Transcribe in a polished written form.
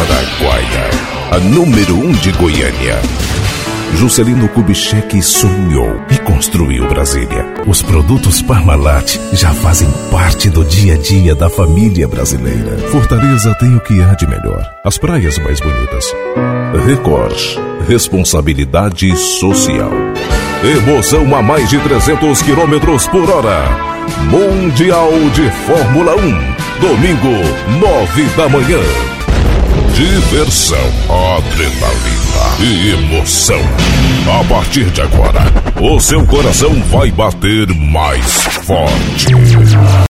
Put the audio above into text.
Araguaia, a número 1 de Goiânia. Juscelino Kubitschek sonhou e construiu Brasília. Os produtos Parmalat já fazem parte do dia a dia da família brasileira. Fortaleza tem o que há de melhor: as praias mais bonitas. Record, responsabilidade social. Emoção a mais de 300 km por hora. Mundial de Fórmula 1, domingo, 9 da manhã. Diversão, adrenalina e emoção. A partir de agora, o seu coração vai bater mais forte.